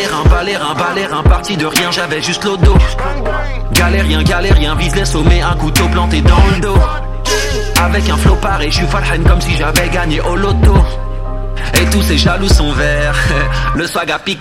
balérin, parti de rien, j'avais juste l'auto. Galérien, vise les sommets, un couteau planté dans le dos. Avec un flow pareil, j'suis farhen comme si j'avais gagné au loto. Et tous ces jaloux sont verts, le swag a piqué.